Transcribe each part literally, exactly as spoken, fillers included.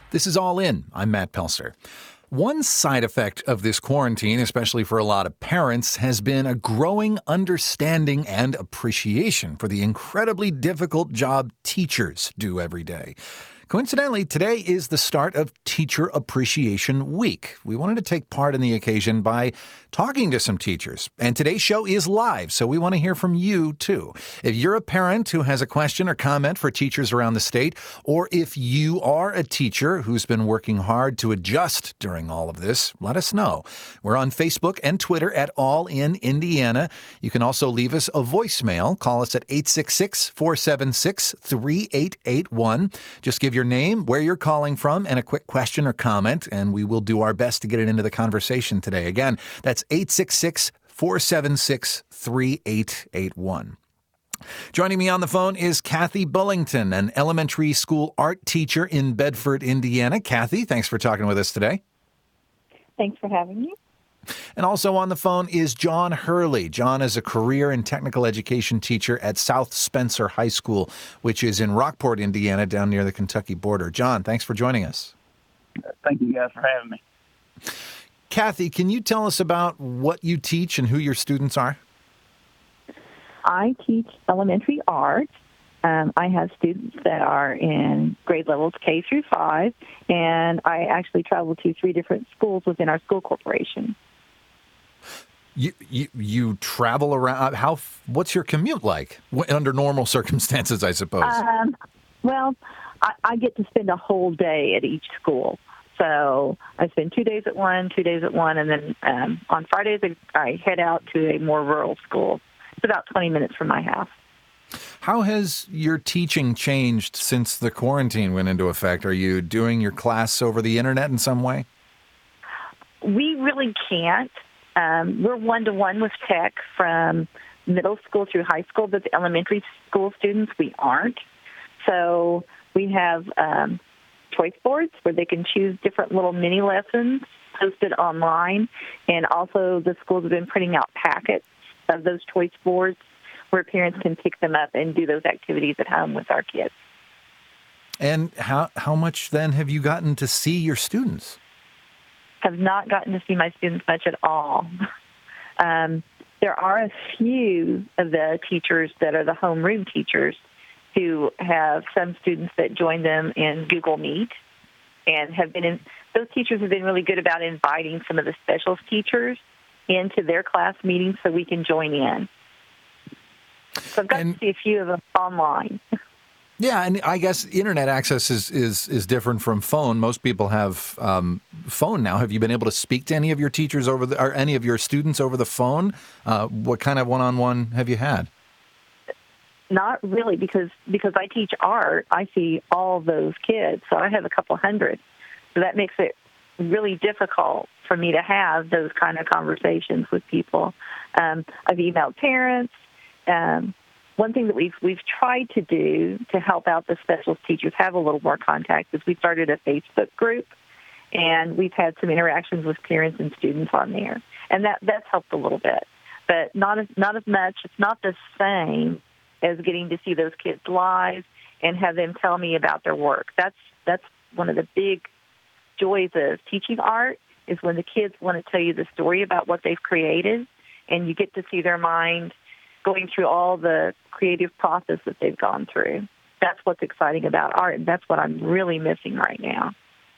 This is All In. I'm Matt Pelster. One side effect of this quarantine, especially for a lot of parents, has been a growing understanding and appreciation for the incredibly difficult job teachers do every day. Coincidentally, today is the start of Teacher Appreciation Week. We wanted to take part in the occasion by talking to some teachers. And today's show is live, so we want to hear from you, too. If you're a parent who has a question or comment for teachers around the state, or if you are a teacher who's been working hard to adjust during all of this, let us know. We're on Facebook and Twitter at All In Indiana. You can also leave us a voicemail. Call us at eight six six, four seven six, three eight eight one. Just give your name, where you're calling from, and a quick question or comment, and we will do our best to get it into the conversation today. Again, that's eight six six, four seven six, three eight eight one. Joining me on the phone is Kathy Bullington, an elementary school art teacher in Bedford, Indiana. Kathy, thanks for talking with us today. Thanks for having me. And also on the phone is John Hurley. John is a career and technical education teacher at South Spencer High School, which is in Rockport, Indiana, down near the Kentucky border. John, thanks for joining us. Thank you guys for having me. Kathy, can you tell us about what you teach and who your students are? I teach elementary art. Um, I have students that are in grade levels K through five, and I actually travel to three different schools within our school corporation. You, you you travel around. How? What's your commute like under normal circumstances, I suppose? Um, well, I, I get to spend a whole day at each school. So I spend two days at one, two days at one, and then um, on Fridays I head out to a more rural school. It's about twenty minutes from my house. How has your teaching changed since the quarantine went into effect? Are you doing your class over the internet in some way? We really can't. Um, we're one-to-one with tech from middle school through high school, but the elementary school students, we aren't. So we have um, choice boards where they can choose different little mini lessons posted online, and also the schools have been printing out packets of those choice boards where parents can pick them up and do those activities at home with our kids. And how how much then have you gotten to see your students? Have not gotten to see my students much at all. Um, there are a few of the teachers that are the homeroom teachers who have some students that join them in Google Meet and have been in, those teachers have been really good about inviting some of the specialist teachers into their class meetings so we can join in. So I've got and, to see a few of them online. Yeah, and I guess internet access is, is, is different from phone. Most people have um, phone now. Have you been able to speak to any of your teachers over the, or any of your students over the phone? Uh, what kind of one-on-one have you had? Not really, because because I teach art, I see all those kids. So I have a couple hundred. So that makes it really difficult for me to have those kind of conversations with people. Um, I've emailed parents. Um, one thing that we've we've tried to do to help out the specialist teachers have a little more contact is we started a Facebook group, and we've had some interactions with parents and students on there, and that that's helped a little bit, but not as not as much. It's not the same as getting to see those kids live and have them tell me about their work. That's that's one of the big joys of teaching art is when the kids want to tell you the story about what they've created, and you get to see their mind going through all the creative process that they've gone through. That's what's exciting about art, and that's what I'm really missing right now.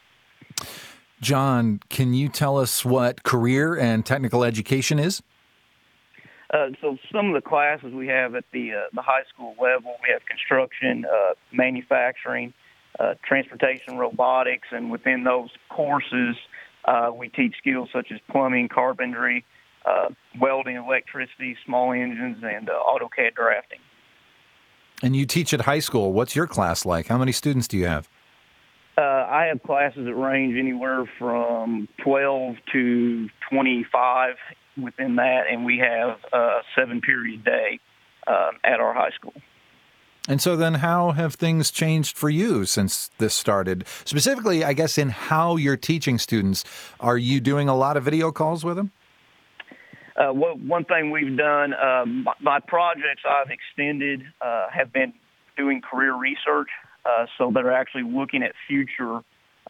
John, can you tell us what career and technical education is? Uh, so some of the classes we have at the uh, the high school level, we have construction, uh, manufacturing, uh, transportation, robotics, and within those courses, uh, we teach skills such as plumbing, carpentry, Uh, welding, electricity, small engines, and uh, AutoCAD drafting. And you teach at high school. What's your class like? How many students do you have? Uh, I have classes that range anywhere from twelve to twenty-five within that, and we have a seven-period day uh, at our high school. And so then how have things changed for you since this started? Specifically, I guess, in how you're teaching students. Are you doing a lot of video calls with them? Uh, well, one thing we've done, uh, my, my projects I've extended uh, have been doing career research, uh, so they're actually looking at future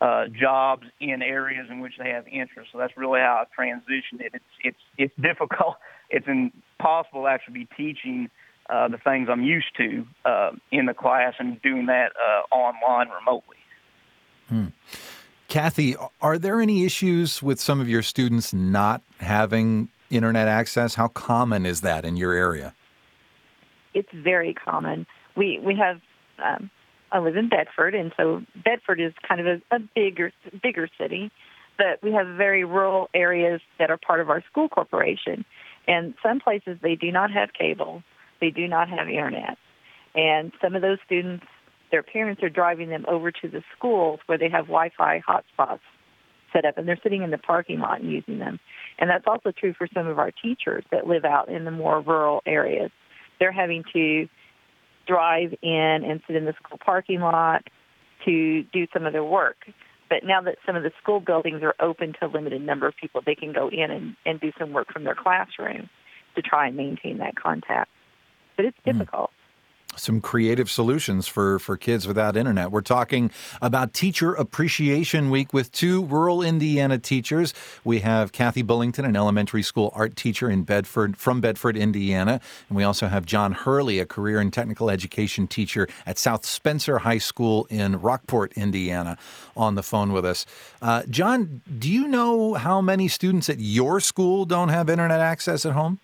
uh, jobs in areas in which they have interest. So that's really how I've transitioned it. It's it's it's difficult. It's impossible to actually be teaching uh, the things I'm used to uh, in the class and doing that uh, online remotely. Hmm. Kathy, are there any issues with some of your students not having internet access? How common is that in your area? It's very common. We we have. Um, I live in Bedford, and so Bedford is kind of a, a bigger bigger city, but we have very rural areas that are part of our school corporation. And some places they do not have cable, they do not have internet, and some of those students, their parents are driving them over to the schools where they have Wi-Fi hotspots set up, and they're sitting in the parking lot and using them. And that's also true for some of our teachers that live out in the more rural areas. They're having to drive in and sit in the school parking lot to do some of their work. But now that some of the school buildings are open to a limited number of people, they can go in and, and do some work from their classroom to try and maintain that contact. But it's difficult. Mm. Some creative solutions for, for kids without internet. We're talking about Teacher Appreciation Week with two rural Indiana teachers. We have Kathy Bullington, an elementary school art teacher in Bedford, from Bedford, Indiana. And we also have John Hurley, a career and technical education teacher at South Spencer High School in Rockport, Indiana, on the phone with us. Uh, John, do you know how many students at your school don't have internet access at home?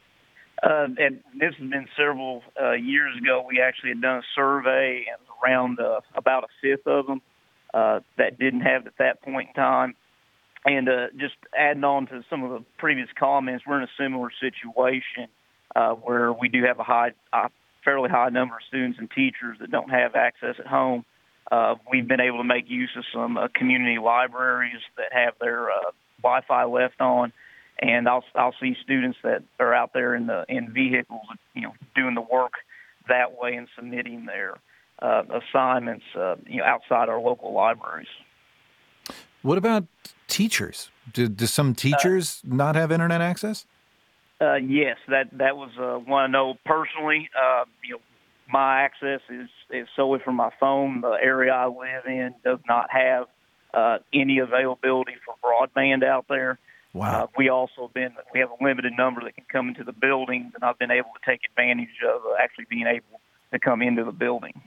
Uh, and this has been several uh, years ago. We actually had done a survey, and around uh, about a fifth of them uh, that didn't have it at that point in time. And uh, just adding on to some of the previous comments, we're in a similar situation uh, where we do have a high, a fairly high number of students and teachers that don't have access at home. Uh, we've been able to make use of some uh, community libraries that have their uh, Wi-Fi left on. And I'll I'll see students that are out there in the in vehicles, you know, doing the work that way and submitting their uh, assignments, uh, you know, outside our local libraries. What about teachers? Do, do some teachers uh, not have internet access? Uh, yes, that that was uh, one I know personally. Uh, you know, my access is is solely from my phone. The area I live in does not have uh, any availability for broadband out there. Wow. Uh, we also been we have a limited number that can come into the building, and I've been able to take advantage of uh, actually being able to come into the building.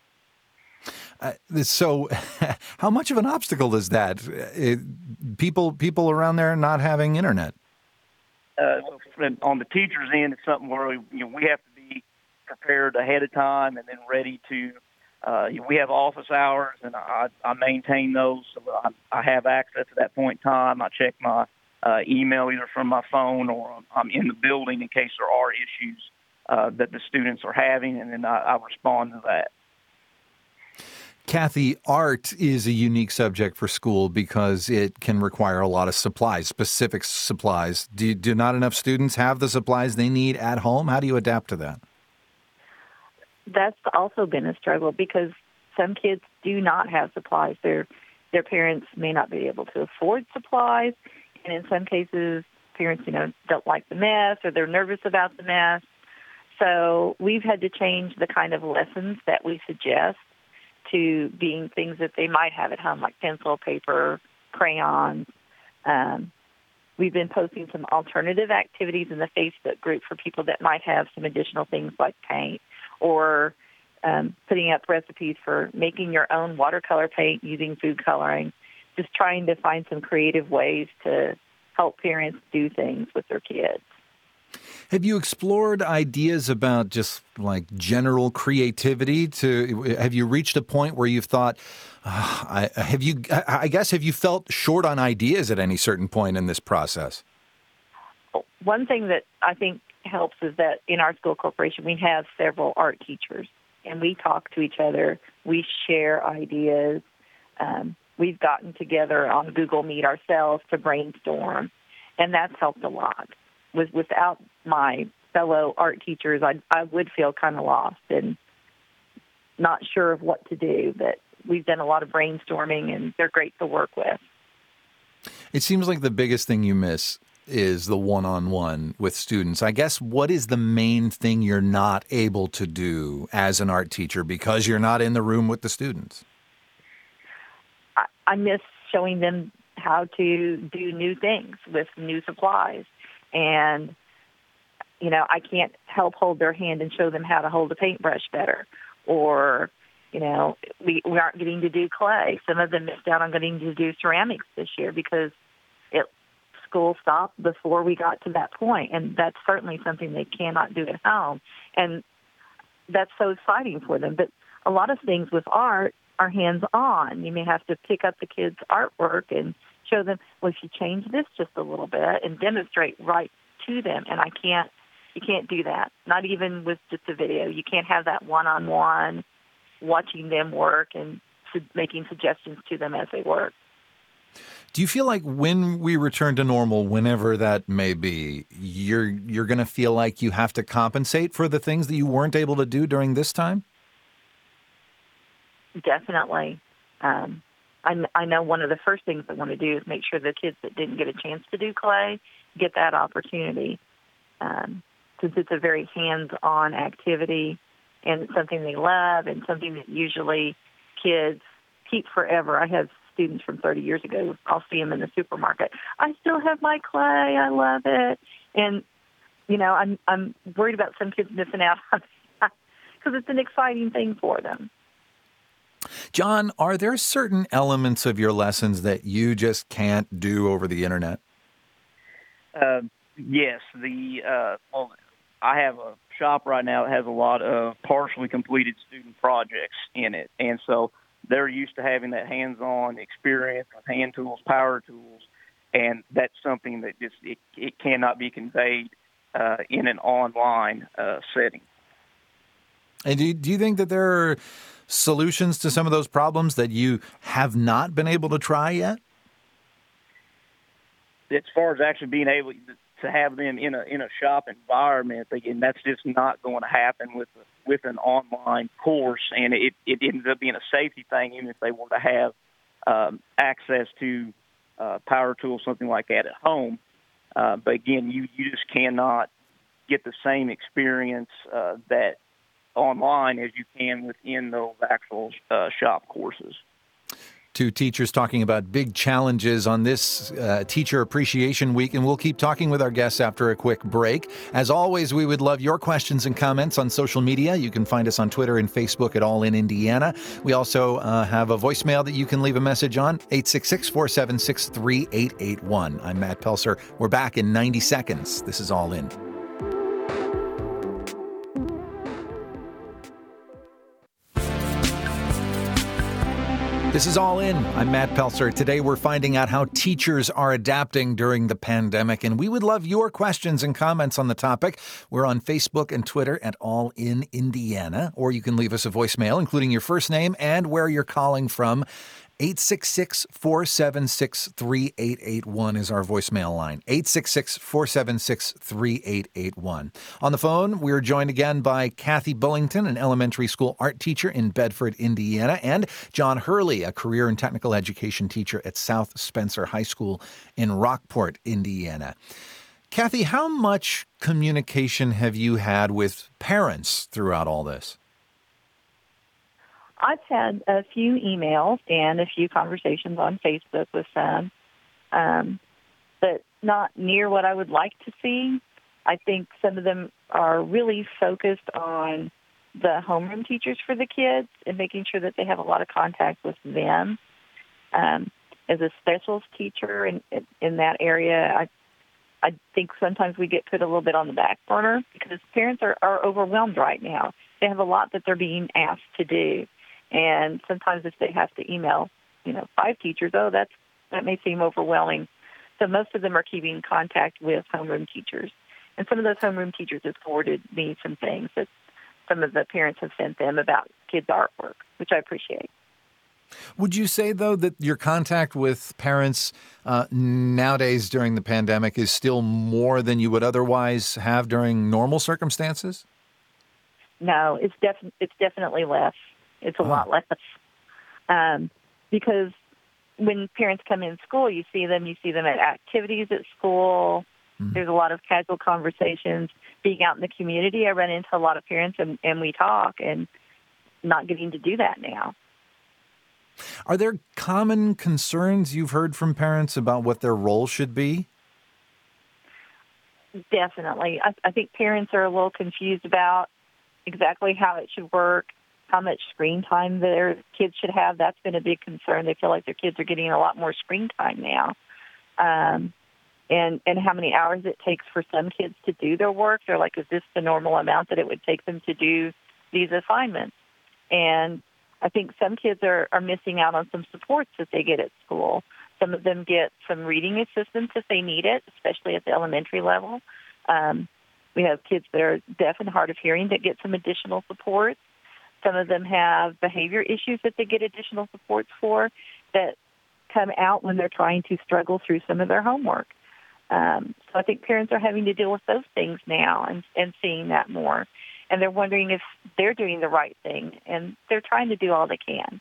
Uh, so, how much of an obstacle is that? It, people people around there not having internet. Uh, on the teacher's end, it's something where we, you know we have to be prepared ahead of time and then ready to. Uh, you know, we have office hours, and I, I maintain those. So I, I have access at that point in time. I check my Uh, email either from my phone or I'm in the building in case there are issues uh, that the students are having, and then I, I respond to that. Kathy, art is a unique subject for school because it can require a lot of supplies, specific supplies. Do, do not enough students have the supplies they need at home? How do you adapt to that? That's also been a struggle because some kids do not have supplies. Their their parents may not be able to afford supplies. And in some cases, parents, you know, don't like the mess or they're nervous about the mess. So we've had to change the kind of lessons that we suggest to being things that they might have at home, like pencil, paper, crayons. Um, we've been posting some alternative activities in the Facebook group for people that might have some additional things like paint, or um, putting up recipes for making your own watercolor paint using food coloring. Just trying to find some creative ways to help parents do things with their kids. Have you explored ideas about just like general creativity? To have you reached a point where you've thought, uh, I, have you? I guess have you felt short on ideas at any certain point in this process? One thing that I think helps is that in our school corporation we have several art teachers, and we talk to each other. We share ideas. Um, We've gotten together on Google Meet ourselves to brainstorm, and that's helped a lot. With, without my fellow art teachers, I, I would feel kind of lost and not sure of what to do, but we've done a lot of brainstorming, and they're great to work with. It seems like the biggest thing you miss is the one-on-one with students. I guess what is the main thing you're not able to do as an art teacher because you're not in the room with the students? I miss showing them how to do new things with new supplies. And, you know, I can't help hold their hand and show them how to hold a paintbrush better. Or, you know, we, we aren't getting to do clay. Some of them missed out on getting to do ceramics this year because it school stopped before we got to that point. And that's certainly something they cannot do at home. And that's so exciting for them. But a lot of things with art are hands-on. You may have to pick up the kids' artwork and show them, well, if you change this just a little bit, and demonstrate right to them. And I can't, you can't do that, not even with just a video. You can't have that one-on-one watching them work and su- making suggestions to them as they work. Do you feel like when we return to normal, whenever that may be, you're you're going to feel like you have to compensate for the things that you weren't able to do during this time? Definitely. Um, I, I know one of the first things I want to do is make sure the kids that didn't get a chance to do clay get that opportunity, um, since it's a very hands-on activity and it's something they love and something that usually kids keep forever. I have students from thirty years ago. I'll see them in the supermarket. I still have my clay. I love it. And, you know, I'm I'm worried about some kids missing out on that because it's an exciting thing for them. John, are there certain elements of your lessons that you just can't do over the internet? Uh, yes. The uh, well, I have a shop right now that has a lot of partially completed student projects in it, and so they're used to having that hands-on experience with hand tools, power tools, and that's something that just it, it cannot be conveyed uh, in an online uh, setting. And do you, do you think that there are solutions to some of those problems that you have not been able to try yet? As far as actually being able to have them in a in a shop environment, again, that's just not going to happen with with an online course, and it, it ends up being a safety thing, even if they were to have um, access to uh, power tools, something like that at home. Uh, but again, you, you just cannot get the same experience uh, that online as you can within those actual uh, shop courses. Two teachers talking about big challenges on this uh, Teacher Appreciation Week, and we'll keep talking with our guests after a quick break. As always, we would love your questions and comments on social media. You can find us on Twitter and Facebook at All In Indiana. We also uh, have a voicemail that you can leave a message on, eight six six, four seven six, three eight eight one. I'm Matt Pelser. We're back in ninety seconds. This is All In. This is All In. I'm Matt Pelser. Today we're finding out how teachers are adapting during the pandemic, and we would love your questions and comments on the topic. We're on Facebook and Twitter at All In Indiana, or you can leave us a voicemail, including your first name and where you're calling from. eight six six, four seven six, three eight eight one is our voicemail line. eight six six, four seven six, three eight eight one. On the phone, we're joined again by Kathy Bullington, an elementary school art teacher in Bedford, Indiana, and John Hurley, a career and technical education teacher at South Spencer High School in Rockport, Indiana. Kathy, how much communication have you had with parents throughout all this? I've had a few emails and a few conversations on Facebook with some, um, but not near what I would like to see. I think some of them are really focused on the homeroom teachers for the kids and making sure that they have a lot of contact with them. Um, as a specials teacher in, in that area, I I think sometimes we get put a little bit on the back burner because parents are, are overwhelmed right now. They have a lot that they're being asked to do. And sometimes if they have to email, you know, five teachers, oh, that's that may seem overwhelming. So most of them are keeping contact with homeroom teachers. And some of those homeroom teachers have forwarded me some things that some of the parents have sent them about kids' artwork, which I appreciate. Would you say, though, that your contact with parents uh, nowadays during the pandemic is still more than you would otherwise have during normal circumstances? No, it's, def- it's definitely less. It's a oh. lot less. Um, because when parents come in school, you see them, you see them at activities at school. Mm-hmm. There's a lot of casual conversations. Being out in the community, I run into a lot of parents and, and we talk, and not getting to do that now. Are there common concerns you've heard from parents about what their role should be? Definitely. I, I think parents are a little confused about exactly how it should work, how much screen time their kids should have. That's been a big concern. They feel like their kids are getting a lot more screen time now. Um, and, and how many hours it takes for some kids to do their work. They're like, is this the normal amount that it would take them to do these assignments? And I think some kids are, are missing out on some supports that they get at school. Some of them get some reading assistance if they need it, especially at the elementary level. Um, we have kids that are deaf and hard of hearing that get some additional support. Some of them have behavior issues that they get additional supports for that come out when they're trying to struggle through some of their homework. Um, so I think parents are having to deal with those things now and, and seeing that more. And they're wondering if they're doing the right thing, and they're trying to do all they can.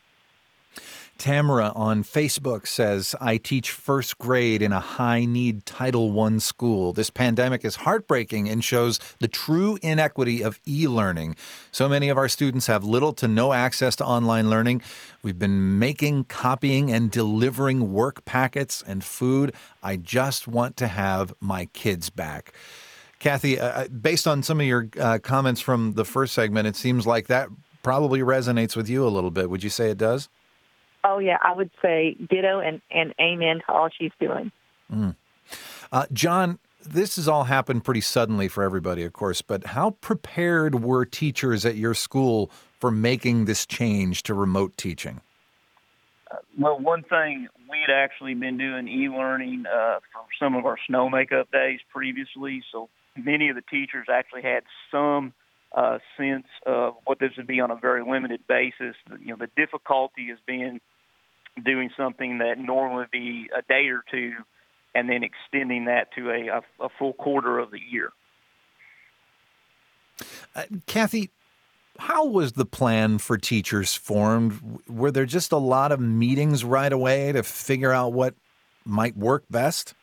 Tamara on Facebook says, I teach first grade in a high-need Title one school. This pandemic is heartbreaking and shows the true inequity of e-learning. So many of our students have little to no access to online learning. We've been making, copying, and delivering work packets and food. I just want to have my kids back. Kathy, uh, based on some of your uh, comments from the first segment, it seems like that probably resonates with you a little bit. Would you say it does? Oh, yeah, I would say ditto and, and amen to all she's doing. Mm. Uh, John, this has all happened pretty suddenly for everybody, of course, but how prepared were teachers at your school for making this change to remote teaching? Uh, well, one thing, we had actually been doing e-learning uh, for some of our snow makeup days previously, so many of the teachers actually had some uh, sense of what this would be on a very limited basis. You know, the difficulty has been doing something that normally would be a day or two and then extending that to a, a, a full quarter of the year. Uh, Kathy, how was the plan for teachers formed? Were there just a lot of meetings right away to figure out what might work best?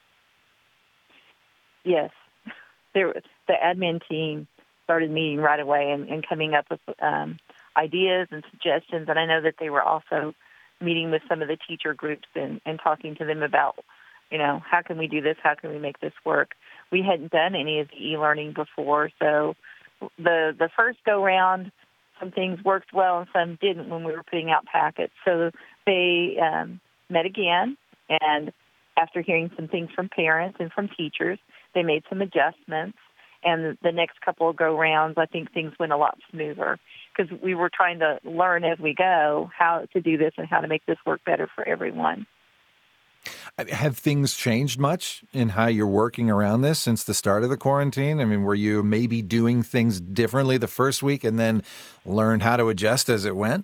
Yes. There, the admin team started meeting right away and, and coming up with um, ideas and suggestions. And I know that they were also meeting with some of the teacher groups and, and talking to them about, you know, how can we do this? How can we make this work? We hadn't done any of the e-learning before, so the the first go-round, some things worked well and some didn't when we were putting out packets. So they um, met again, and after hearing some things from parents and from teachers, they made some adjustments. And the next couple of go-rounds, I think things went a lot smoother because we were trying to learn as we go how to do this and how to make this work better for everyone. Have things changed much in how you're working around this since the start of the quarantine? I mean, were you maybe doing things differently the first week and then learned how to adjust as it went?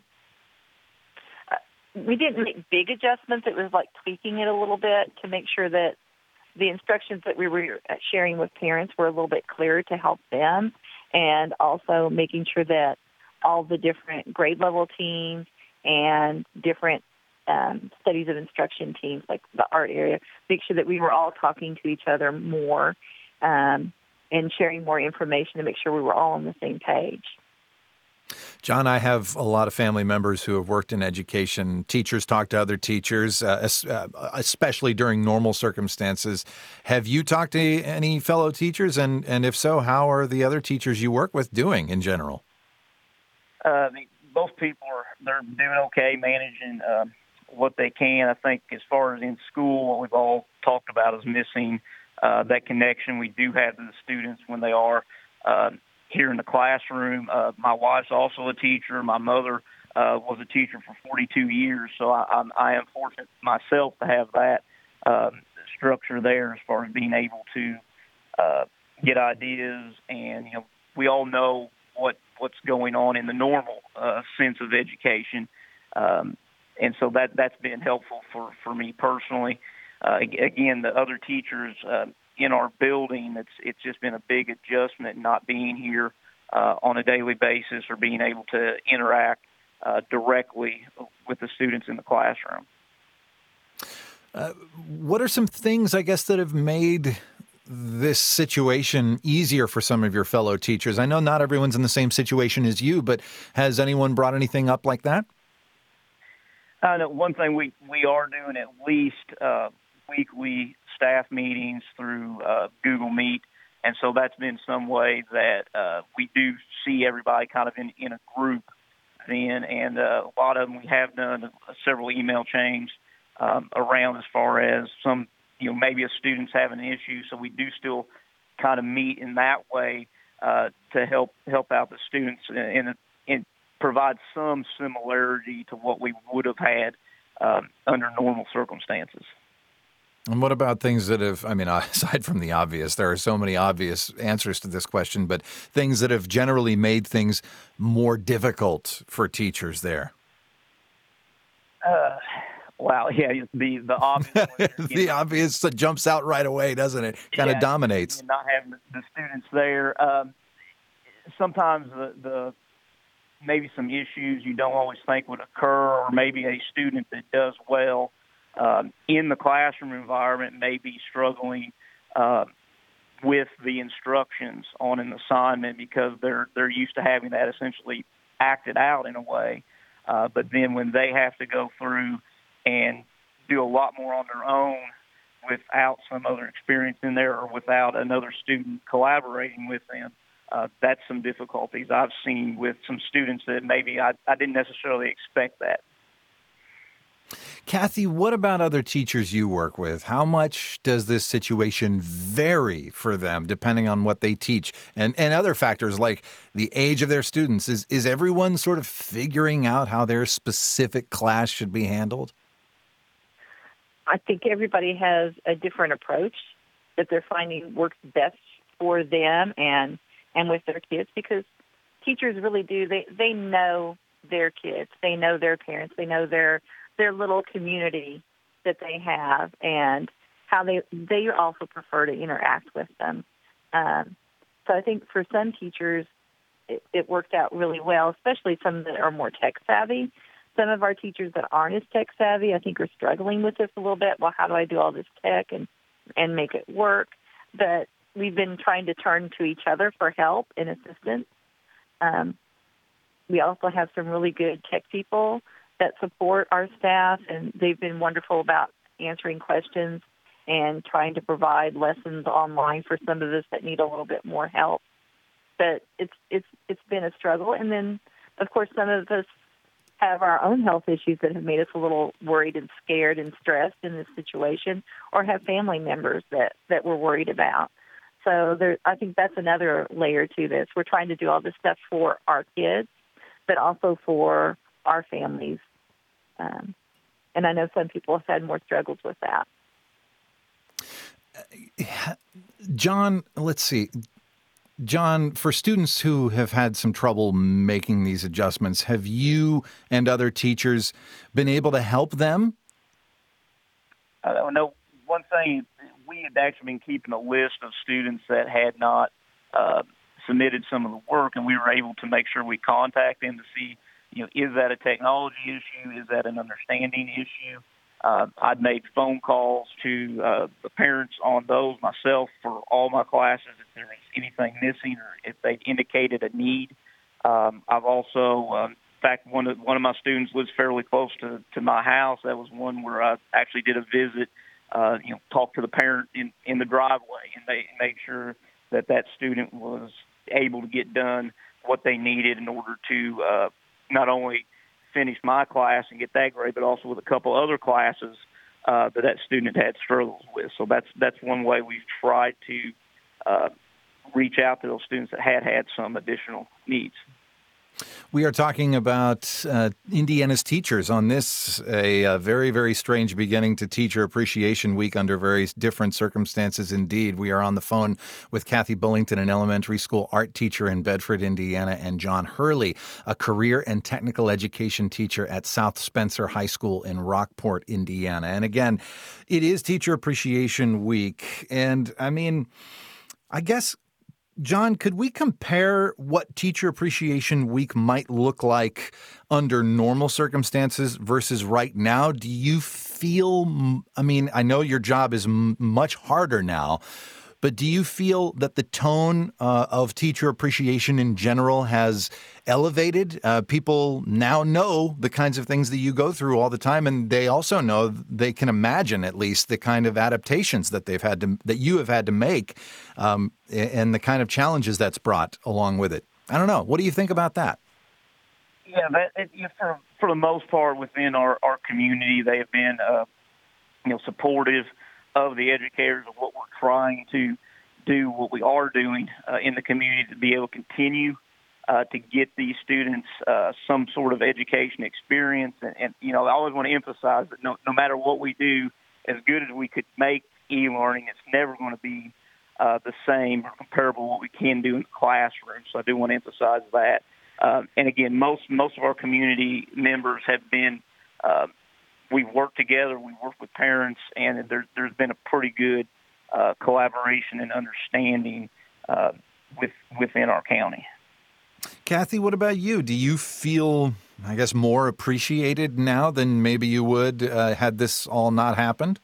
Uh, we didn't make big adjustments. It was like tweaking it a little bit to make sure that the instructions that we were sharing with parents were a little bit clearer to help them, and also making sure that all the different grade level teams and different um, studies of instruction teams, like the art area, make sure that we were all talking to each other more um, and sharing more information to make sure we were all on the same page. John, I have a lot of family members who have worked in education. Teachers talk to other teachers, uh, especially during normal circumstances. Have you talked to any fellow teachers? And, and if so, how are the other teachers you work with doing in general? Uh, the, both people are they're doing okay, managing uh, what they can. I think as far as in school, what we've all talked about is missing uh, that connection we do have to the students when they are uh, here in the classroom. Uh, my wife's also a teacher. My mother uh, was a teacher for forty-two years, so I, I, I am fortunate myself to have that um, structure there as far as being able to uh, get ideas. And, you know, we all know what what's going on in the normal uh, sense of education. Um, and so that, that's been helpful for, for me personally. Uh, again, the other teachers uh, in our building, it's it's just been a big adjustment not being here uh, on a daily basis or being able to interact uh, directly with the students in the classroom. Uh, what are some things, I guess, that have made this situation easier for some of your fellow teachers? I know not everyone's in the same situation as you, but has anyone brought anything up like that? I know one thing we, we are doing at least uh, weekly staff meetings through uh, Google Meet. And so that's been some way that uh, we do see everybody kind of in, in a group then. And uh, a lot of them we have done several email chains um, around as far as some, you know, maybe a student's having an issue. So we do still kind of meet in that way uh, to help help out the students and, and provide some similarity to what we would have had um, under normal circumstances. And what about things that have, I mean, aside from the obvious, there are so many obvious answers to this question, but things that have generally made things more difficult for teachers there? Uh, wow, yeah, the, the obvious one, The know, obvious that jumps out right away, doesn't it? Kind of yeah, dominates. Not having the students there. Um, sometimes the, the maybe some issues you don't always think would occur, or maybe a student that does well Um, in the classroom environment may be struggling uh, with the instructions on an assignment because they're they're used to having that essentially acted out in a way. Uh, but then when they have to go through and do a lot more on their own without some other experience in there or without another student collaborating with them, uh, that's some difficulties I've seen with some students that maybe I, I didn't necessarily expect that. Kathy, what about other teachers you work with? How much does this situation vary for them depending on what they teach and, and other factors like the age of their students? Is, is everyone sort of figuring out how their specific class should be handled? I think everybody has a different approach that they're finding works best for them and, and with their kids, because teachers really do, they, they know their kids, they know their parents, they know their their little community that they have and how they they also prefer to interact with them. Um, so I think for some teachers, it, it worked out really well, especially some that are more tech savvy. Some of our teachers that aren't as tech savvy, I think, are struggling with this a little bit. Well, how do I do all this tech and, and make it work? But we've been trying to turn to each other for help and assistance. Um, we also have some really good tech people that support our staff, and they've been wonderful about answering questions and trying to provide lessons online for some of us that need a little bit more help. But it's it's it's been a struggle. And then, of course, some of us have our own health issues that have made us a little worried and scared and stressed in this situation, or have family members that, that we're worried about. So there, I think that's another layer to this. We're trying to do all this stuff for our kids, but also for our families. Um, and I know some people have had more struggles with that. John, let's see. John, for students who have had some trouble making these adjustments, have you and other teachers been able to help them? I know one thing, we had actually been keeping a list of students that had not uh, submitted some of the work, and we were able to make sure we contact them to see, you know, is that a technology issue? Is that an understanding issue? Uh, I'd made phone calls to uh, the parents on those myself for all my classes if there was anything missing or if they indicated a need. Um, I've also, um, in fact, one of one of my students lives fairly close to, to my house. That was one where I actually did a visit, uh, you know, talk to the parent in, in the driveway and they make sure that that student was able to get done what they needed in order to uh, not only finish my class and get that grade, but also with a couple other classes uh, that that student had struggles with. So that's that's one way we've tried to uh, reach out to those students that had had some additional needs. We are talking about uh, Indiana's teachers on this, a, a very, very strange beginning to Teacher Appreciation Week under very different circumstances indeed. We are on the phone with Kathy Bullington, an elementary school art teacher in Bedford, Indiana, and John Hurley, a career and technical education teacher at South Spencer High School in Rockport, Indiana. And again, it is Teacher Appreciation Week. And I mean, I guess, John, could we compare what Teacher Appreciation Week might look like under normal circumstances versus right now? Do you feel, I mean, I know your job is m- much harder now, but do you feel that the tone uh, of teacher appreciation in general has elevated? Uh, people now know the kinds of things that you go through all the time, and they also know, they can imagine at least the kind of adaptations that they've had to, that you have had to make, um, and the kind of challenges that's brought along with it. I don't know. What do you think about that? Yeah, that, it, you know, for for the most part within our, our community, they have been uh, you know supportive of the educators of what we're trying to do, what we are doing uh, in the community to be able to continue uh, to get these students uh, some sort of education experience. And, and you know, I always want to emphasize that no, no matter what we do, as good as we could make e-learning, it's never going to be uh, the same or comparable to what we can do in the classroom. So I do want to emphasize that. Uh, and again, most most of our community members have been, uh, we've worked together, we work with parents, and there, there's been a pretty good uh, collaboration and understanding uh, with within our county. Kathy, what about you? Do you feel, I guess, more appreciated now than maybe you would uh, had this all not happened?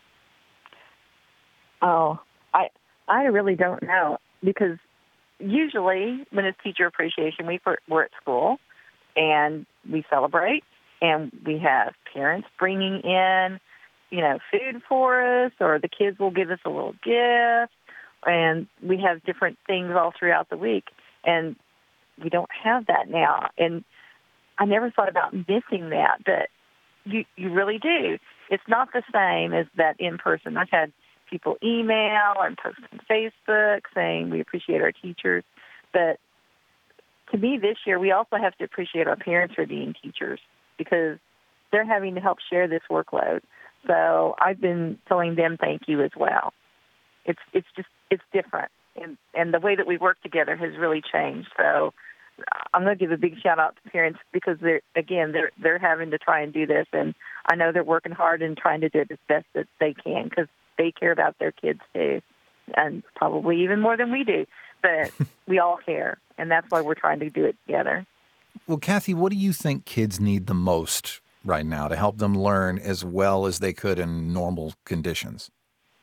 Oh, I I really don't know, because usually when it's Teacher Appreciation Week, we're, we're at school and we celebrate, and we have parents bringing in, you know, food for us, or the kids will give us a little gift, and we have different things all throughout the week, and we don't have that now. And I never thought about missing that, but you you really do. It's not the same as that in person. I've had people email and post on Facebook saying we appreciate our teachers. But to me this year, we also have to appreciate our parents for being teachers, because they're having to help share this workload. So I've been telling them thank you as well. It's it's just, it's different. And, and the way that we work together has really changed. So I'm going to give a big shout out to parents, because they're, again, they're, they're having to try and do this. And I know they're working hard and trying to do it as best that they can, because they care about their kids too, and probably even more than we do. But we all care, and that's why we're trying to do it together. Well, Kathy, what do you think kids need the most right now to help them learn as well as they could in normal conditions?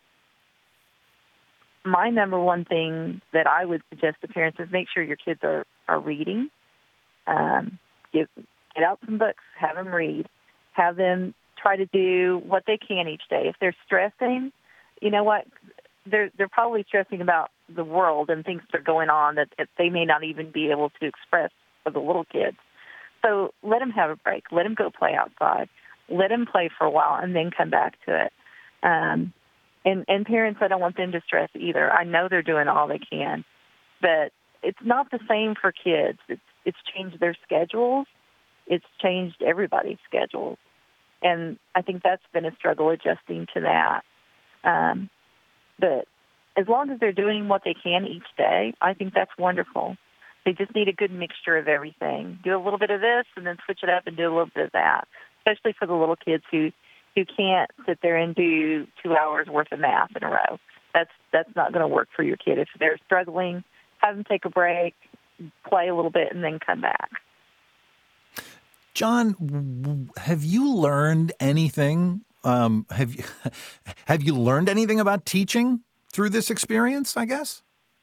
My number one thing that I would suggest to parents is make sure your kids are, are reading. Um, get, get out some books, have them read, have them try to do what they can each day. If they're stressing, you know what, they're, they're probably stressing about the world and things that are going on that, that they may not even be able to express for the little kids. So let them have a break. Let them go play outside. Let them play for a while and then come back to it. Um, and, and parents, I don't want them to stress either. I know they're doing all they can, but it's not the same for kids. It's, it's changed their schedules. It's changed everybody's schedules. And I think that's been a struggle adjusting to that. Um, but as long as they're doing what they can each day, I think that's wonderful. They just need a good mixture of everything. Do a little bit of this and then switch it up and do a little bit of that, especially for the little kids who, who can't sit there and do two hours worth of math in a row. That's, that's not going to work for your kid. If they're struggling, have them take a break, play a little bit, and then come back. John, have you learned anything? Um, have you have you learned anything about teaching through this experience, I guess?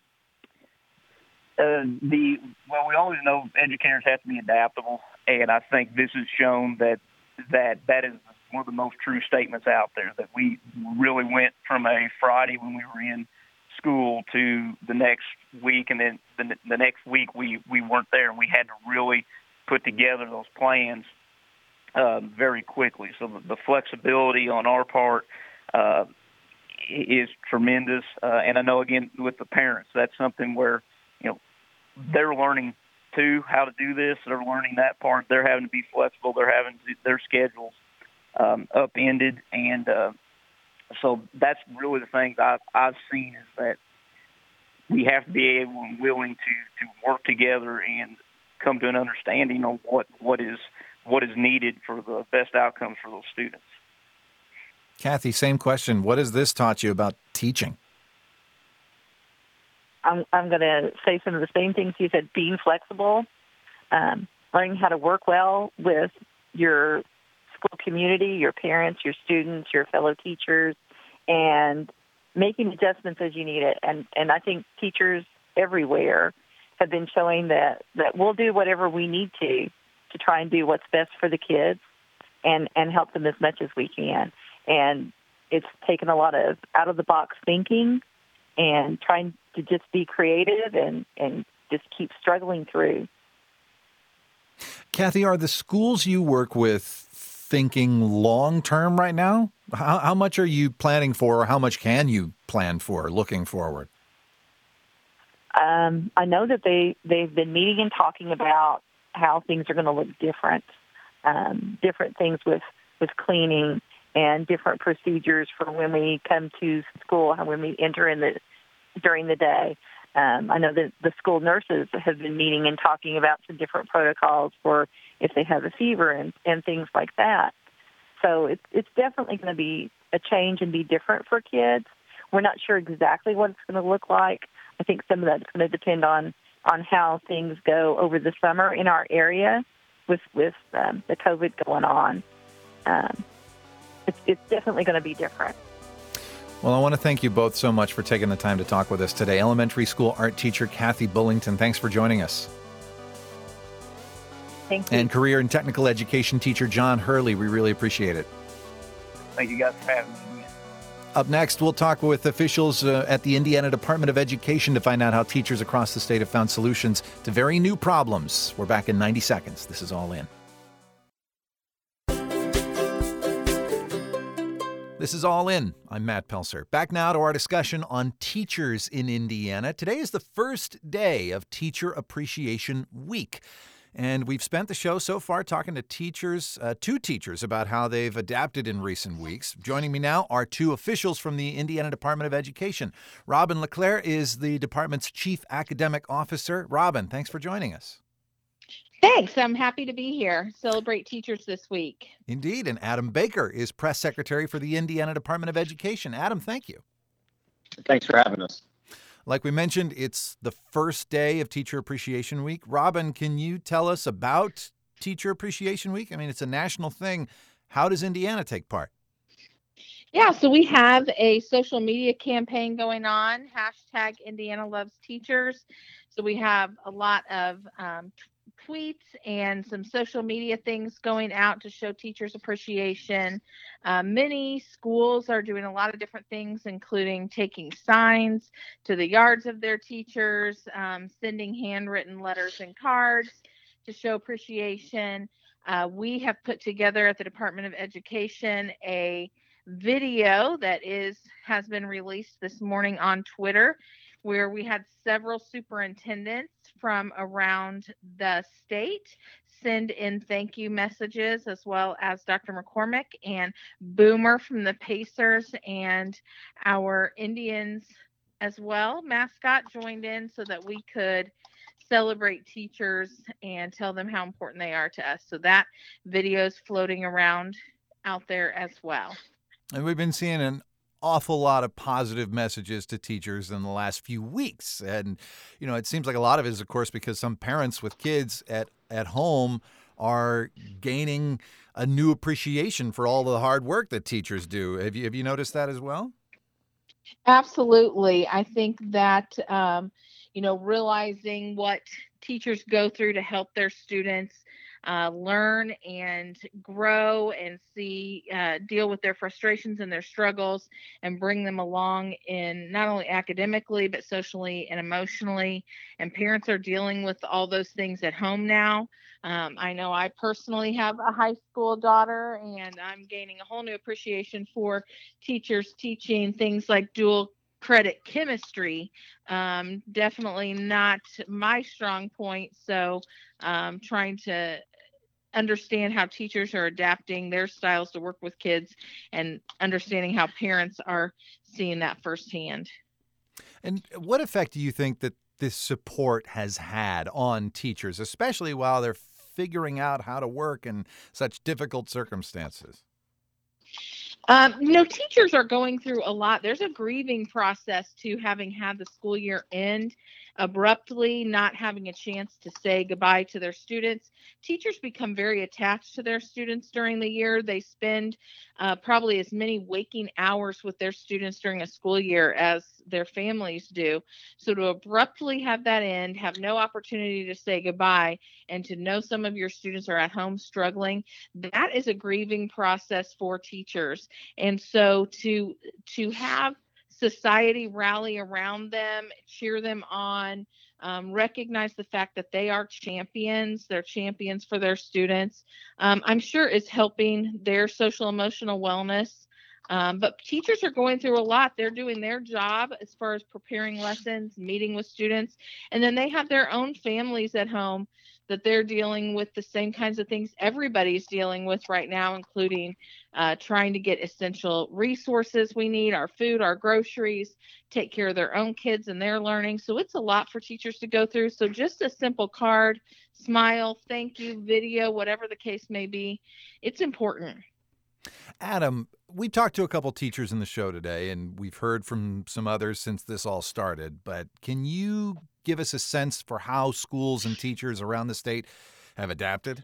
Uh, the well, we always know educators have to be adaptable, and I think this has shown that that that is one of the most true statements out there. That we really went from a Friday when we were in school to the next week, and then the, the next week we, we weren't there, and we had to really put together those plans uh, very quickly. So the, the flexibility on our part uh, is tremendous, uh, and I know, again, with the parents, that's something where, you know, they're learning, too, how to do this. They're learning that part. They're having to be flexible. They're having to, their schedules um, upended, and uh, so that's really the things I've, I've seen is that we have to be able and willing to, to work together and come to an understanding on what, what is what is needed for the best outcomes for those students. Kathy, same question. What has this taught you about teaching? I'm, I'm going to say some of the same things you said, being flexible, um, learning how to work well with your school community, your parents, your students, your fellow teachers, and making adjustments as you need it. And, and I think teachers everywhere have been showing that, that we'll do whatever we need to to try and do what's best for the kids and, and help them as much as we can. And it's taken a lot of out-of-the-box thinking and trying to just be creative and, and just keep struggling through. Kathy, are the schools you work with thinking long-term right now? How, how much are you planning for, or how much can you plan for looking forward? Um, I know that they, they've been meeting and talking about how things are going to look different, um, different things with, with cleaning and different procedures for when we come to school, how when we enter in the during the day. Um, I know that the school nurses have been meeting and talking about some different protocols for if they have a fever and, and things like that. So it's it's definitely going to be a change and be different for kids. We're not sure exactly what it's going to look like. I think some of that's going to depend on, on how things go over the summer in our area with with um, the COVID going on. Um, it's, it's definitely going to be different. Well, I want to thank you both so much for taking the time to talk with us today. Elementary school art teacher Kathy Bullington, thanks for joining us. Thank you. And career and technical education teacher John Hurley, we really appreciate it. Thank you guys for having me. Up next, we'll talk with officials uh, at the Indiana Department of Education to find out how teachers across the state have found solutions to very new problems. We're back in ninety seconds. This is All In. This is All In. I'm Matt Pelser. Back now to our discussion on teachers in Indiana. Today is the first day of Teacher Appreciation Week. And we've spent the show so far talking to teachers, uh, two teachers, about how they've adapted in recent weeks. Joining me now are two officials from the Indiana Department of Education. Robin LeClaire is the department's chief academic officer. Robin, thanks for joining us. Thanks. I'm happy to be here. Celebrate teachers this week. Indeed. And Adam Baker is press secretary for the Indiana Department of Education. Adam, thank you. Thanks for having us. Like we mentioned, it's the first day of Teacher Appreciation Week. Robin, can you tell us about Teacher Appreciation Week? I mean, it's a national thing. How does Indiana take part? Yeah, so we have a social media campaign going on, hashtag Indiana Loves Teachers. So we have a lot of um, tweets and some social media things going out to show teachers appreciation. Uh, many schools are doing a lot of different things, including taking signs to the yards of their teachers, um, sending handwritten letters and cards to show appreciation. Uh, we have put together at the Department of Education a video that is has been released this morning on Twitter, where we had several superintendents from around the state send in thank you messages, as well as Doctor McCormick and Boomer from the Pacers and our Indians as well. Mascot joined in so that we could celebrate teachers and tell them how important they are to us. So that video is floating around out there as well. And we've been seeing an awful lot of positive messages to teachers in the last few weeks. And, you know, it seems like a lot of it is, of course, because some parents with kids at, at home are gaining a new appreciation for all the hard work that teachers do. Have you, have you noticed that as well? Absolutely. I think that, um, you know, realizing what teachers go through to help their students Uh, learn and grow and see, uh, deal with their frustrations and their struggles and bring them along in not only academically, but socially and emotionally. And parents are dealing with all those things at home now. Um, I know I personally have a high school daughter, and I'm gaining a whole new appreciation for teachers teaching things like dual credit chemistry. Um, definitely not my strong point. So um, trying to understand how teachers are adapting their styles to work with kids and understanding how parents are seeing that firsthand. And what effect do you think that this support has had on teachers, especially while they're figuring out how to work in such difficult circumstances? Um, you know, teachers are going through a lot. There's a grieving process to having had the school year end abruptly not having a chance to say goodbye to their students. Teachers become very attached to their students during the year. They spend uh, probably as many waking hours with their students during a school year as their families do. So to abruptly have that end, have no opportunity to say goodbye, and to know some of your students are at home struggling, that is a grieving process for teachers. And so to to have society rally around them, cheer them on, um, recognize the fact that they are champions, they're champions for their students, um, I'm sure is helping their social emotional wellness. Um, but teachers are going through a lot. They're doing their job as far as preparing lessons, meeting with students, and then they have their own families at home that they're dealing with the same kinds of things everybody's dealing with right now, including uh, trying to get essential resources we need, our food, our groceries, take care of their own kids and their learning. So it's a lot for teachers to go through. So just a simple card, smile, thank you, video, whatever the case may be, it's important. Adam, we talked to a couple teachers in the show today, and we've heard from some others since this all started. But can you give us a sense for how schools and teachers around the state have adapted?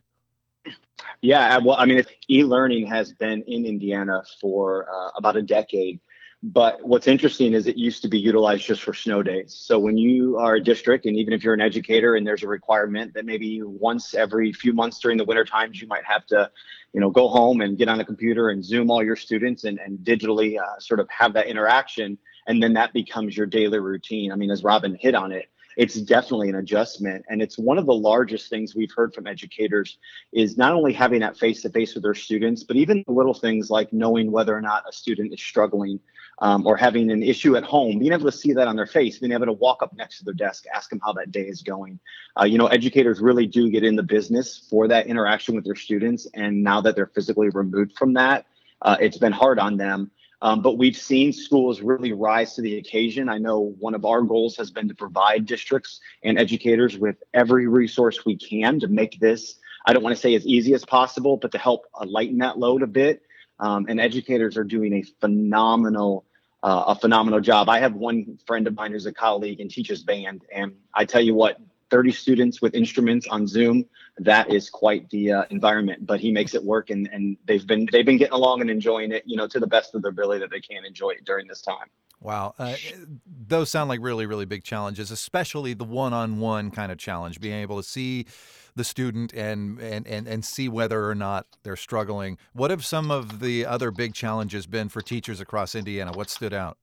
Yeah, well, I mean, e-learning has been in Indiana for uh, about a decade. But what's interesting is it used to be utilized just for snow days. So when you are a district, and even if you're an educator and there's a requirement that maybe once every few months during the winter times, you might have to, you know, go home and get on a computer and Zoom all your students and, and digitally uh, sort of have that interaction. And then that becomes your daily routine. I mean, as Robin hit on it, it's definitely an adjustment. And it's one of the largest things we've heard from educators is not only having that face-to-face with their students, but even the little things like knowing whether or not a student is struggling um, or having an issue at home, being able to see that on their face, being able to walk up next to their desk, ask them how that day is going. Uh, you know, educators really do get in the business for that interaction with their students. And now that they're physically removed from that, uh, it's been hard on them. Um, but we've seen schools really rise to the occasion. I know one of our goals has been to provide districts and educators with every resource we can to make this, I don't want to say as easy as possible, but to help uh, lighten that load a bit. Um, and educators are doing a phenomenal, uh, a phenomenal job. I have one friend of mine who's a colleague and teaches band. And I tell you what, thirty students with instruments on Zoom, that is quite the uh, environment, but he makes it work, and, and they've been they've been getting along and enjoying it, you know, to the best of their ability that they can enjoy it during this time. Wow. Uh, those sound like really, really big challenges, especially the one-on-one kind of challenge, being able to see the student and, and, and, and see whether or not they're struggling. What have some of the other big challenges been for teachers across Indiana? What stood out?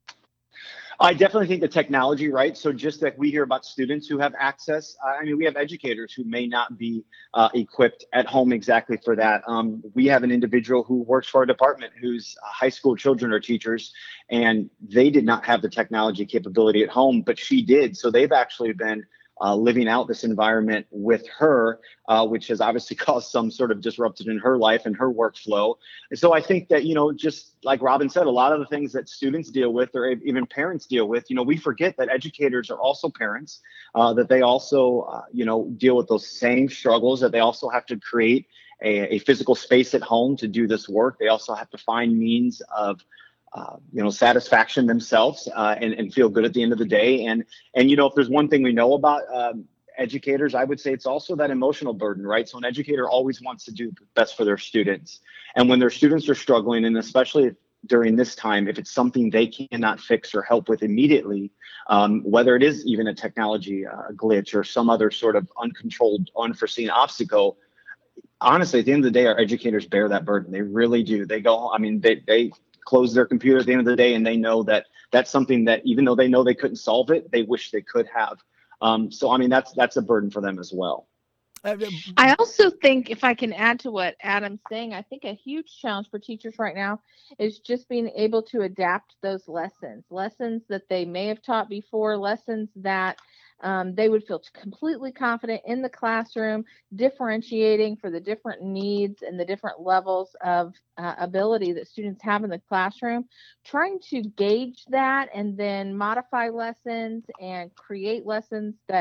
I definitely think the technology, right? So just like we hear about students who have access, I mean, we have educators who may not be uh, equipped at home exactly for that. Um, we have an individual who works for our department whose high school children are teachers, and they did not have the technology capability at home, but she did. So they've actually been Uh, living out this environment with her, uh, which has obviously caused some sort of disruption in her life and her workflow. And so I think that, you know, just like Robin said, a lot of the things that students deal with or even parents deal with, you know, we forget that educators are also parents, uh, that they also, uh, you know, deal with those same struggles, that they also have to create a, a physical space at home to do this work. They also have to find means of Uh, you know, satisfaction themselves uh, and, and feel good at the end of the day. And, and you know, if there's one thing we know about um, educators, I would say it's also that emotional burden, right? So an educator always wants to do the best for their students. And when their students are struggling, and especially during this time, if it's something they cannot fix or help with immediately, um, whether it is even a technology uh, glitch or some other sort of uncontrolled, unforeseen obstacle, honestly, at the end of the day, our educators bear that burden. They really do. They go, I mean, they, they, close their computer at the end of the day, and they know that that's something that even though they know they couldn't solve it, they wish they could have. Um, so, I mean, that's that's a burden for them as well. I also think, if I can add to what Adam's saying, I think a huge challenge for teachers right now is just being able to adapt those lessons, lessons that they may have taught before, lessons that um, they would feel completely confident in the classroom, differentiating for the different needs and the different levels of uh, ability that students have in the classroom, trying to gauge that and then modify lessons and create lessons that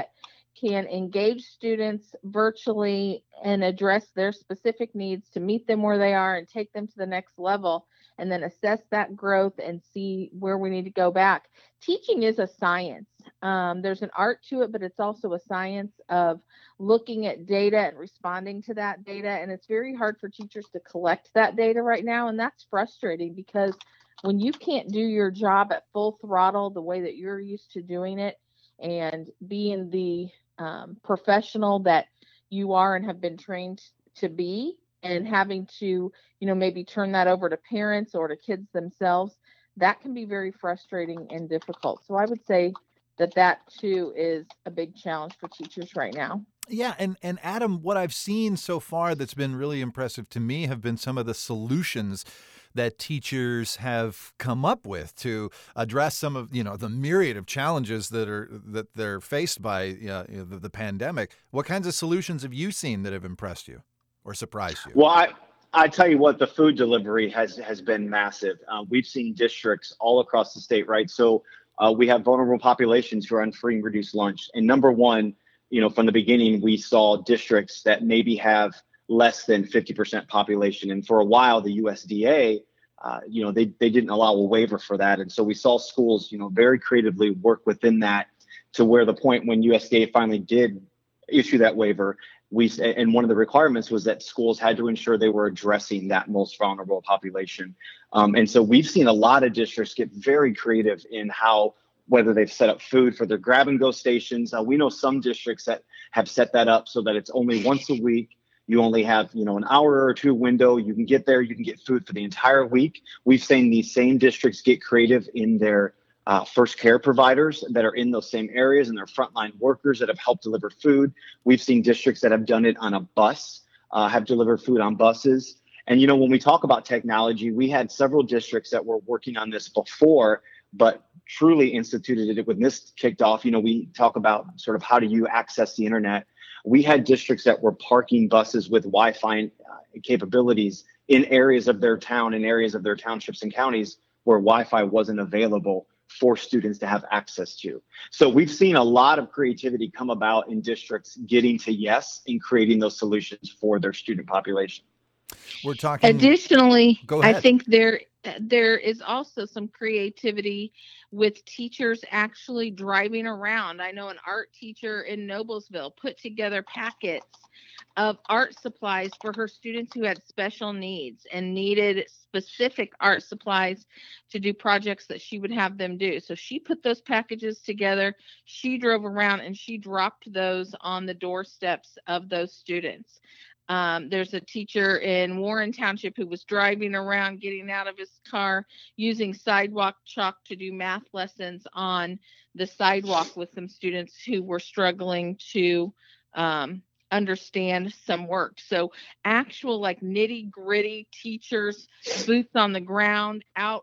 can engage students virtually and address their specific needs to meet them where they are and take them to the next level, and then assess that growth and see where we need to go back. Teaching is a science. Um, there's an art to it, but it's also a science of looking at data and responding to that data. And it's very hard for teachers to collect that data right now. And that's frustrating, because when you can't do your job at full throttle the way that you're used to doing it, and being the um, professional that you are and have been trained to be, and having to, you know, maybe turn that over to parents or to kids themselves, that can be very frustrating and difficult. So I would say that that too is a big challenge for teachers right now. Yeah, and, and Adam, what I've seen so far that's been really impressive to me have been some of the solutions that teachers have come up with to address some of, you know, the myriad of challenges that are that they're faced by uh, you know, the, the pandemic. What kinds of solutions have you seen that have impressed you or surprised you? Well, I, I tell you what, the food delivery has has been massive. Uh, we've seen districts all across the state, right? So uh, we have vulnerable populations who are on free and reduced lunch. And number one, you know, from the beginning, we saw districts that maybe have less than fifty percent population. And for a while, the U S D A, uh, you know, they, they didn't allow a waiver for that. And so we saw schools, you know, very creatively work within that, to where the point when U S D A finally did issue that waiver, we and one of the requirements was that schools had to ensure they were addressing that most vulnerable population. Um, and so we've seen a lot of districts get very creative in how, whether they've set up food for their grab and go stations. Uh, we know some districts that have set that up so that it's only once a week. You only have, you know, an hour or two window. You can get there, you can get food for the entire week. We've seen these same districts get creative in their uh, first care providers that are in those same areas, and their frontline workers that have helped deliver food. We've seen districts that have done it on a bus, uh, have delivered food on buses. And, you know, when we talk about technology, we had several districts that were working on this before, but truly instituted it when this kicked off. You know, we talk about sort of how do you access the internet. We had districts that were parking buses with Wi-Fi uh, capabilities in areas of their town, in areas of their townships and counties where Wi-Fi wasn't available for students to have access to. So we've seen a lot of creativity come about in districts getting to yes and creating those solutions for their student population. We're talking. Additionally, Go ahead. I think there there is also some creativity with teachers actually driving around. I know an art teacher in Noblesville put together packets of art supplies for her students who had special needs and needed specific art supplies to do projects that she would have them do. So she put those packages together, she drove around, and she dropped those on the doorsteps of those students. Um, there's a teacher in Warren Township who was driving around, getting out of his car, using sidewalk chalk to do math lessons on the sidewalk with some students who were struggling to um, understand some work. So actual like nitty gritty teachers, boots on the ground, out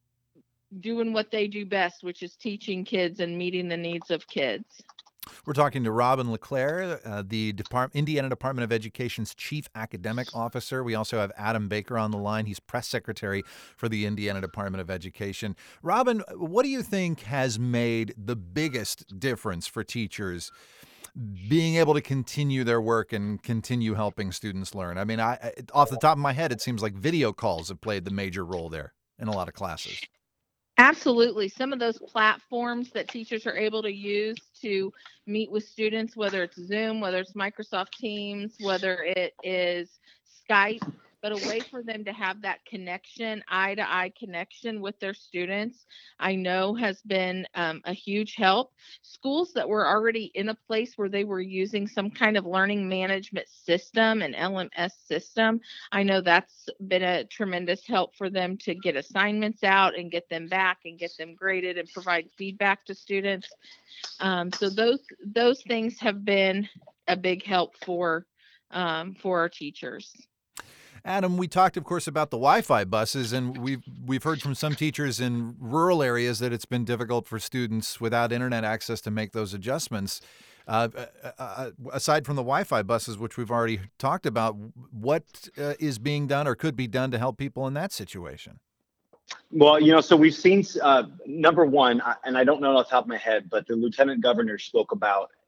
doing what they do best, which is teaching kids and meeting the needs of kids. We're talking to Robin LeClaire, uh, the Depart- Indiana Department of Education's Chief Academic Officer. We also have Adam Baker on the line. He's press secretary for the Indiana Department of Education. Robin, what do you think has made the biggest difference for teachers being able to continue their work and continue helping students learn? I mean, I, off the top of my head, it seems like video calls have played the major role there in a lot of classes. Absolutely. Some of those platforms that teachers are able to use to meet with students, whether it's Zoom, whether it's Microsoft Teams, whether it is Skype, but a way for them to have that connection, eye-to-eye connection with their students, I know has been um, a huge help. Schools that were already in a place where they were using some kind of learning management system, an L M S system, I know that's been a tremendous help for them to get assignments out and get them back and get them graded and provide feedback to students. Um, so those those things have been a big help for um, for our teachers. Adam, we talked, of course, about the Wi-Fi buses, and we've we've heard from some teachers in rural areas that it's been difficult for students without internet access to make those adjustments. Uh, uh, aside from the Wi-Fi buses, which we've already talked about, what uh, is being done or could be done to help people in that situation? Well, you know, so we've seen, uh, number one, and I don't know off the top of my head, but the lieutenant governor spoke about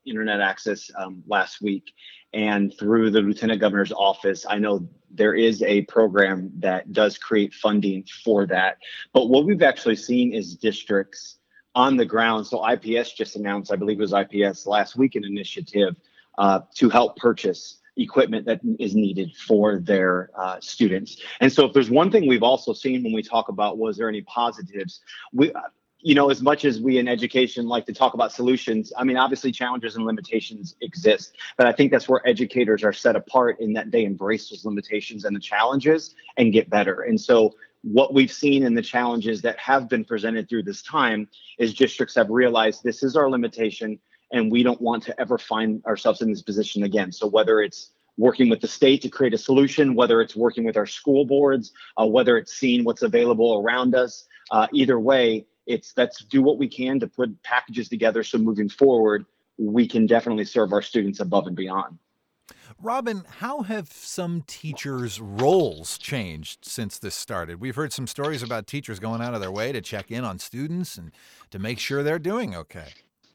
internet access um, last week. And through the Lieutenant Governor's office, I know there is a program that does create funding for that. But what we've actually seen is districts on the ground. So I P S just announced, I believe it was I P S last week, an initiative uh, to help purchase equipment that is needed for their uh, students. And so if there's one thing we've also seen when we talk about, was there any positives? We, you know, as much as we in education like to talk about solutions, I mean, obviously challenges and limitations exist, but I think that's where educators are set apart, in that they embrace those limitations and the challenges and get better. And so what we've seen in the challenges that have been presented through this time is districts have realized this is our limitation, and we don't want to ever find ourselves in this position again. So whether it's working with the state to create a solution, whether it's working with our school boards, uh, whether it's seeing what's available around us, uh, either way, it's let's do what we can to put packages together so moving forward, we can definitely serve our students above and beyond. Robin, how have some teachers' roles changed since this started? We've heard some stories about teachers going out of their way to check in on students and to make sure they're doing okay.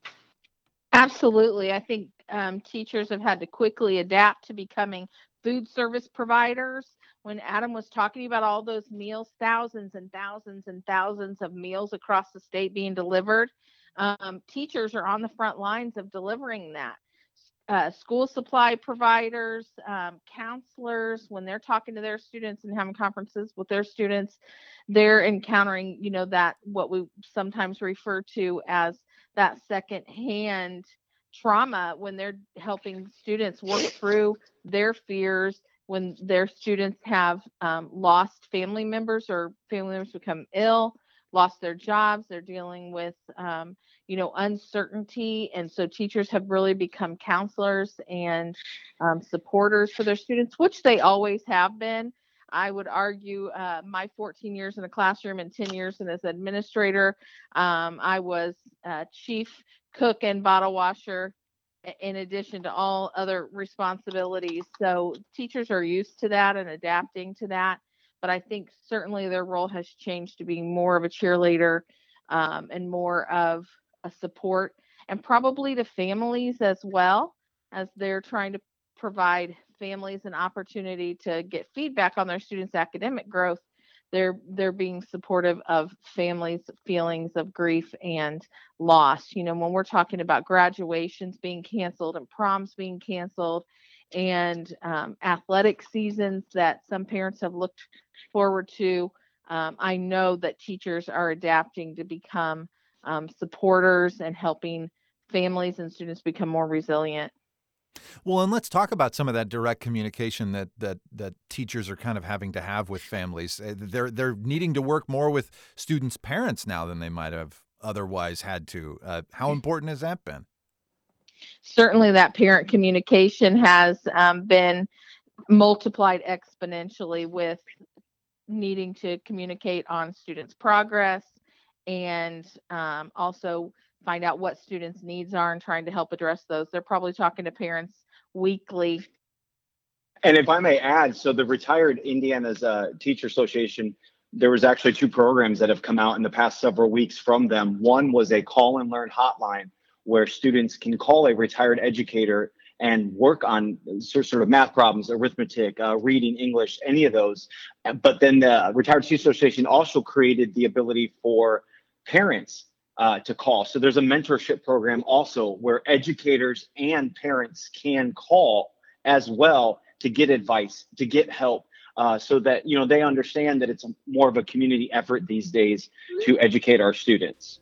Absolutely. I think um, teachers have had to quickly adapt to becoming food service providers. When Adam was talking about all those meals, thousands and thousands and thousands of meals across the state being delivered, um, teachers are on the front lines of delivering that. Uh, school supply providers, um, counselors, when they're talking to their students and having conferences with their students, they're encountering, you know, that what we sometimes refer to as that secondhand trauma when they're helping students work through their fears, when their students have um, lost family members or family members become ill, lost their jobs, they're dealing with, um, you know, uncertainty. And so teachers have really become counselors and um, supporters for their students, which they always have been. I would argue uh, my fourteen years in a classroom and ten years as an administrator, um, I was uh, chief cook and bottle washer in addition to all other responsibilities. So teachers are used to that and adapting to that. But I think certainly their role has changed to being more of a cheerleader um, and more of a support, and probably to families as well, as they're trying to provide families an opportunity to get feedback on their students' academic growth. They're they're being supportive of families' feelings of grief and loss. You know, when we're talking about graduations being canceled and proms being canceled, and um, athletic seasons that some parents have looked forward to, um, I know that teachers are adapting to become um, supporters and helping families and students become more resilient. Well, and let's talk about some of that direct communication that that that teachers are kind of having to have with families. They're they're needing to work more with students' parents now than they might have otherwise had to. Uh, how important has that been? Certainly that parent communication has um, been multiplied exponentially with needing to communicate on students' progress and um, also find out what students' needs are and trying to help address those. They're probably talking to parents weekly. And if I may add, so the Retired Indiana's uh, Teacher Association, there was actually two programs that have come out in the past several weeks from them. One was a call and learn hotline where students can call a retired educator and work on sort of math problems, arithmetic, uh, reading, English, any of those. But then the Retired Teacher Association also created the ability for parents uh, to call. So there's a mentorship program also where educators and parents can call as well to get advice, to get help, uh, so that, you know, they understand that it's more of a community effort these days to educate our students.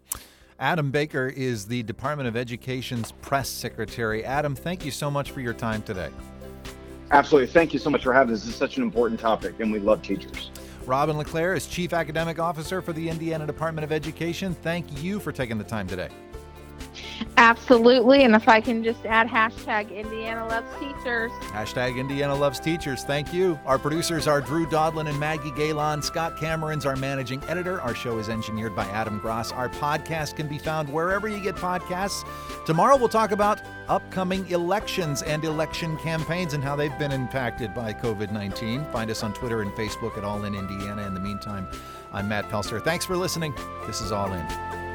Adam Baker is the Department of Education's press secretary. Adam, thank you so much for your time today. Absolutely. Thank you so much for having us. This is such an important topic, and we love teachers. Robin LeClaire is Chief Academic Officer for the Indiana Department of Education. Thank you for taking the time today. Absolutely. And if I can just add hashtag Indiana Loves Teachers. Hashtag Indiana Loves Teachers. Thank you. Our producers are Drew Dodlin and Maggie Galon. Scott Cameron's our managing editor. Our show is engineered by Adam Gross. Our podcast can be found wherever you get podcasts. Tomorrow we'll talk about upcoming elections and election campaigns and how they've been impacted by covid nineteen. Find us on Twitter and Facebook at All In Indiana. In the meantime, I'm Matt Pelser. Thanks for listening. This is All In.